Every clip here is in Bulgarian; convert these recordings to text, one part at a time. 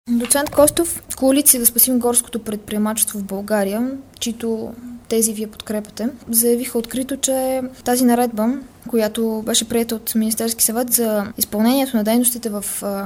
Доцент Костов, коалиция да спасим горското предприемачество в България, чието тези вие подкрепяте, заявиха открито, че тази наредба, която беше приета от Министерски съвет за изпълнението на дейностите в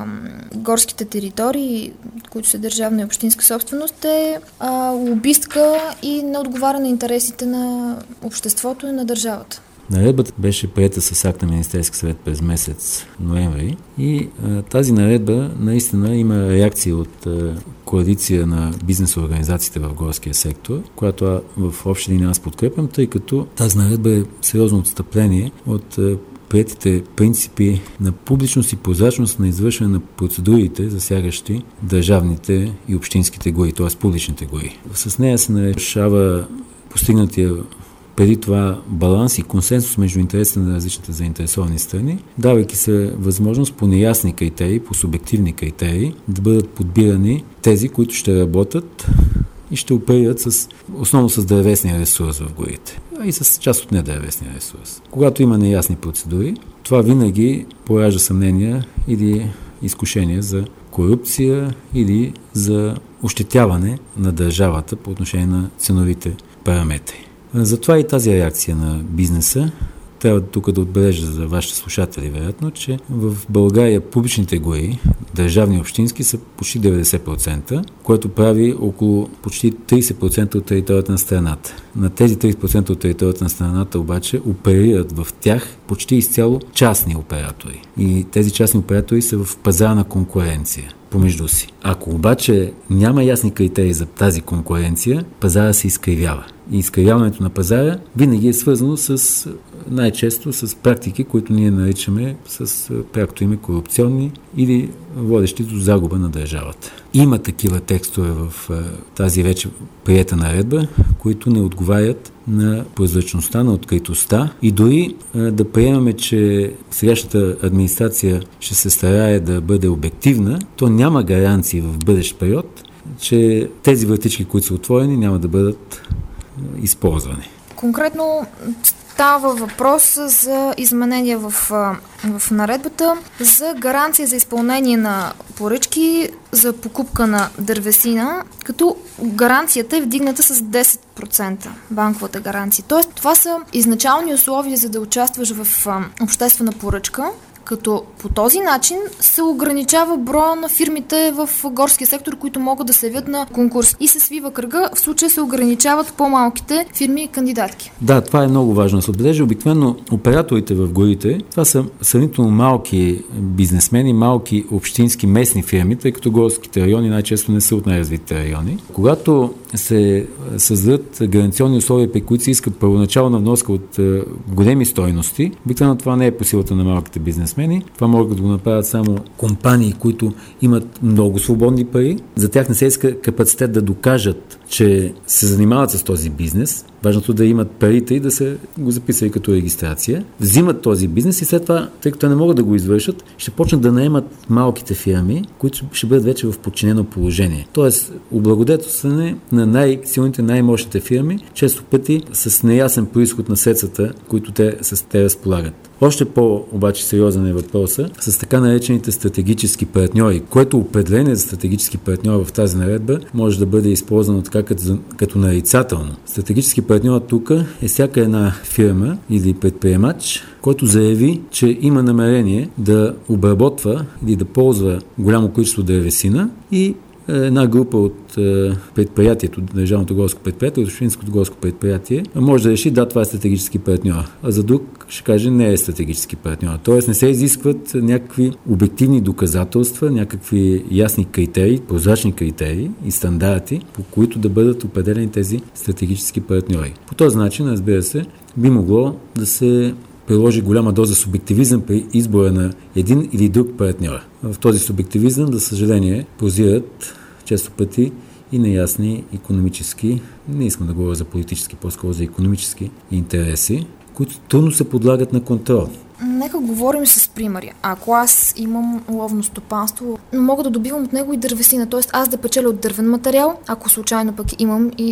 горските територии, които са държавна и общинска собственост, е лобистка и не отговаря на интересите на обществото и на държавата. Наредбата беше приета с акт на Министерски съвет през месец ноември и тази наредба наистина има реакция от коалиция на бизнес организациите в горския сектор, която в общи линии аз подкрепям, тъй като тази наредба е сериозно отстъпление от приетите принципи на публичност и прозрачност на извършване на процедурите, засягащи държавните и общинските гори, т.е. публичните гори. С нея се нарешава постигнатия преди това баланс и консенсус между интересите на различните заинтересовани страни, давайки се възможност по неясни критерии, по субективни критерии, да бъдат подбирани тези, които ще работят и ще оперират основно с дървесния ресурс в горите, а и с част от недървесния ресурс. Когато има неясни процедури, това винаги поражда съмнения или изкушения за корупция или за ощетяване на държавата по отношение на ценовите параметри. Затова и тази реакция на бизнеса. Трябва тук да отбележа за вашите слушатели, вероятно, че в България публичните гори, държавни и общински, са почти 90%, което прави около почти 30% от територията на страната. На тези 30% от територията на страната обаче оперират в тях почти изцяло частни оператори. И тези частни оператори са в пазарна конкуренция помежду си. Ако обаче няма ясни критерии за тази конкуренция, пазара се изкривява. И изкривяването на пазара винаги е свързано най-често с практики, които ние наричаме с прякото име корупционни или водещи до загуба на държавата. Има такива текстове в тази вече приета наредба, които не отговарят на прозрачността, на откритостта и дори да приемаме, че сегашната администрация ще се старае да бъде обективна, то няма гаранции в бъдещ период, че тези вратички, които са отворени, няма да бъдат използвани. Конкретно става въпрос за изменения в наредбата за гаранция за изпълнение на поръчки за покупка на дървесина, като гаранцията е вдигната с 10%, банковата гаранция. Тоест, това са изначални условия за да участваш в обществена поръчка, като по този начин се ограничава броя на фирмите в горския сектор, които могат да се явят на конкурс. И се свива кръга, в случая се ограничават по-малките фирми и кандидатки. Да, това е много важно да се отбележи. Обикновено операторите в горите, това са сравнително малки бизнесмени, малки общински местни фирми, тъй като горските райони най-често не са от най-развитите райони. Когато се създадат гаранционни условия, при които се искат първоначална вноска от големи стойности, обикновено това не е по силата на малките бизнесмени. Това могат да го направят само компании, които имат много свободни пари. За тях не се иска капацитет да докажат, че се занимават с този бизнес. Важното да имат парите и да се го записали като регистрация. Взимат този бизнес и след това, тъй като не могат да го извършат, ще почнат да наемат малките фирми, които ще бъдат вече в подчинено положение. Тоест, облагодетелстване на най-силните, най-мощните фирми, често пъти с неясен произход на средствата, които те разполагат. Още по-обаче сериозен е въпроса с така наречените стратегически партньори, което определение за стратегически партньор в тази наредба може да бъде използвано така като нарицателно. Стратегически партньор тук е всяка една фирма или предприемач, който заяви, че има намерение да обработва или да ползва голямо количество дървесина и една група от предприятието, Държавното горско предприятие, от Общинското горско предприятие, може да реши, да, това е стратегически партньор, а за друг ще каже, не е стратегически партньор. Тоест не се изискват някакви обективни доказателства, някакви ясни критерии, прозрачни критерии и стандарти, по които да бъдат определени тези стратегически партньори. По този начин, разбира се, би могло да се приложи голяма доза субективизъм при избора на един или друг партньор. В този субективизъм, за съжаление, прозират често пъти и неясни икономически, не искам да говоря за политически, по-скоро за икономически интереси, които трудно се подлагат на контрол. Нека говорим с примери. Ако аз имам ловно стопанство, мога да добивам от него и дървесина, т.е. аз да печеля от дървен материал, ако случайно пък имам и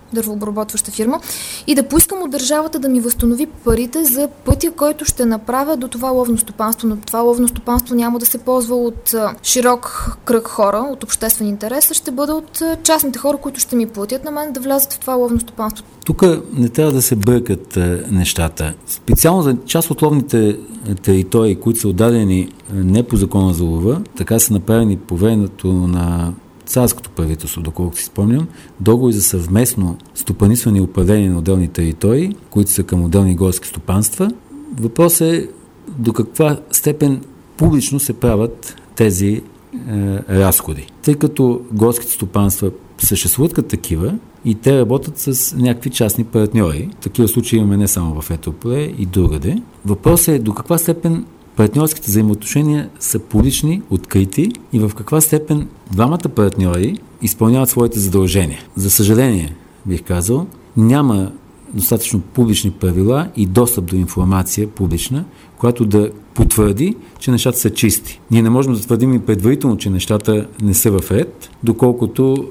дървообработваща фирма, и да поискам от държавата да ми възстанови парите за пътя, който ще направя до това ловно стопанство. Но това ловно стопанство няма да се ползва от широк кръг хора, от обществен интерес, а ще бъде от частните хора, които ще ми платят на мен да влязат в това ловно стопанство. Тук не трябва да се бъркат нещата. Специално за част от ловните територии, които са отдадени не по закона за лова, така са направени по времето на царското правителство, доколкото си спомням, договори за съвместно стопанисване и управление на отделни територии, които са към отделни горски стопанства. Въпросът е до каква степен публично се правят тези разходи. Тъй като горските стопанства съществуват като такива и те работят с някакви частни партньори. Такива случаи имаме не само в Етрополе и другаде. Въпросът е до каква степен партньорските взаимоотношения са публични, открити и в каква степен двамата партньори изпълняват своите задължения. За съжаление, бих казал, няма достатъчно публични правила и достъп до информация публична, която да потвърди, че нещата са чисти. Ние не можем да твърдим и предварително, че нещата не са в ред, доколкото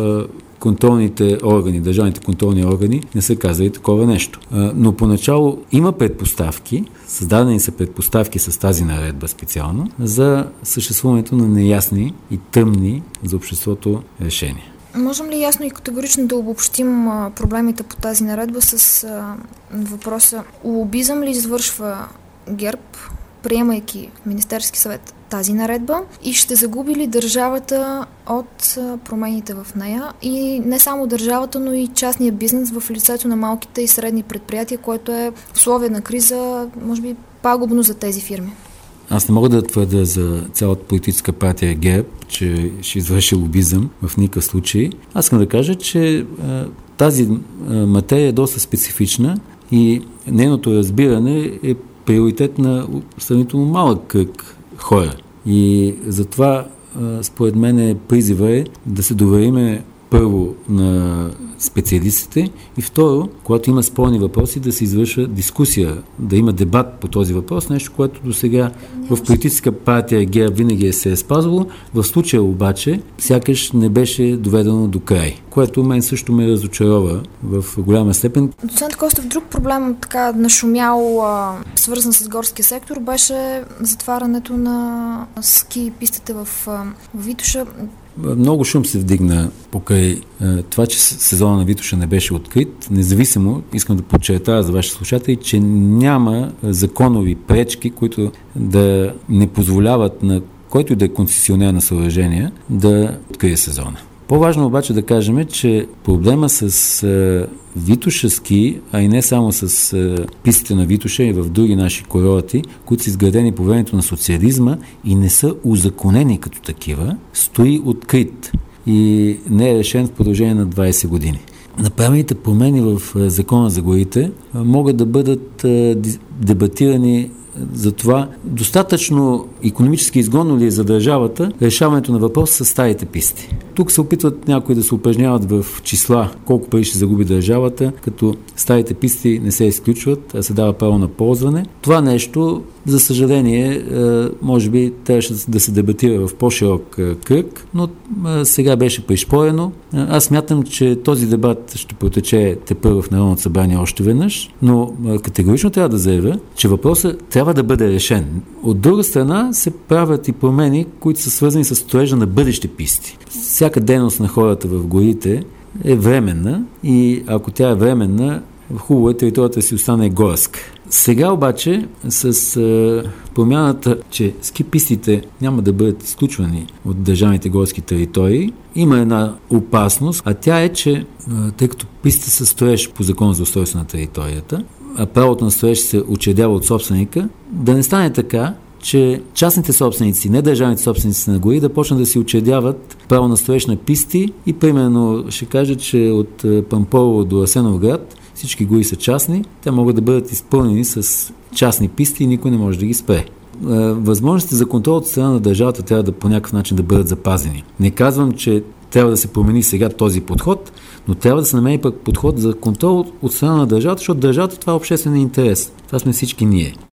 контролните органи, държавните контролни органи не са казали такова нещо. Но поначало има предпоставки, създадени са предпоставки с тази наредба специално, за съществуването на неясни и тъмни за обществото решения. Можем ли ясно и категорично да обобщим проблемите по тази наредба с въпроса: лобизъм ли извършва ГЕРБ, приемайки в Министерски съвет тази наредба, и ще загуби ли държавата от промените в нея? И не само държавата, но и частния бизнес в лицето на малките и средни предприятия, което е в условия на криза, може би, пагубно за тези фирми. Аз не мога да твърда за цялата политическа партия ГЕРБ, че ще извърши лобизъм в никакъв случай. Аз искам да кажа, че тази материя е доста специфична и нейното разбиране е приоритет на сравнително малък кръг хора. И затова, според мен, призива е да се довериме първо на специалистите и второ, когато има спорни въпроси, да се извършва дискусия, да има дебат по този въпрос, нещо, което до сега в политическа партия ГЕРБ винаги се е спазвало. В случая обаче сякаш не беше доведено до край, което мен също ме разочарова в голяма степен. Доцент Костов, друг проблем, така нашумял, свързан с горския сектор, беше затварянето на ски пистите в Витоша. Много шум се вдигна покрай това, че сезона на Витоша не беше открит. Независимо, искам да подчертая за вашите слушатели, че няма законови пречки, които да не позволяват на който и да е концесионер на съоръжения да открие сезона. По-важно обаче да кажем, че проблема с Витоша ски, а и не само с пистите на Витоша и в други наши курорти, които са изградени по времето на социализма и не са узаконени като такива, стои открит и не е решен в продължение на 20 години. Направените промени в Закона за горите могат да бъдат дебатирани за това достатъчно икономически изгодно ли е за държавата решаването на въпрос с старите писти. Тук се опитват някои да се упражняват в числа колко пари ще загуби държавата, като старите писти не се изключват, а се дава право на ползване. Това нещо, за съжаление, може би трябваше да се дебатира в по-широк кръг, но сега беше пришпорено. Аз смятам, че този дебат ще протече тепърва в Народното събрание още веднъж, но категорично трябва да заявя, че въпросът трябва да бъде решен. От друга страна се правят и промени, които са свързани с строежа на бъдещи писти. Всяка дейност на хората в горите е временна и ако тя е временна, хубаво е територията си остане горска. Сега обаче с промяната, че ски пистите няма да бъдат изключвани от държавните горски територии, има една опасност, а тя е, че тъй като пистите са строеж по закон за устройство на територията, а правото на строеж се учредява от собственика, да не стане така, че частните собственици, не държавните собственици на гори, да почнат да си учредяват право на строеж на писти и примерно ще кажа, че от Пампорово до Асеновград всички гори са частни, те могат да бъдат изпълнени с частни писти и никой не може да ги спре. Възможностите за контрол от страна на държавата трябва да по някакъв начин да бъдат запазени. Не казвам, че трябва да се промени сега този подход, но трябва да се намери пък подход за контрол от страна на държавата, защото държавата това е обществен интерес. Това сме всички ние.